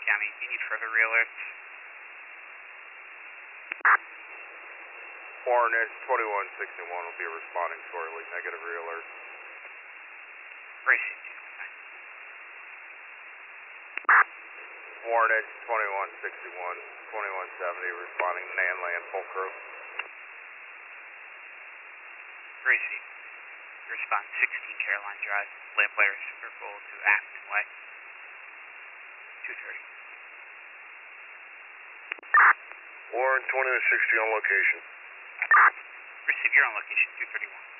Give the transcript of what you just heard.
County. Do you need further re-alerts? Hornet 2161 will be responding shortly. Negative re-alert. Racing. Hornet 2161, 2170 responding NAN land full crew. Racing. Respond 16 Caroline Drive, Lamplighter Circle to Acton Way. 230. Warren 2160 on location. Receive, you're on location, 231.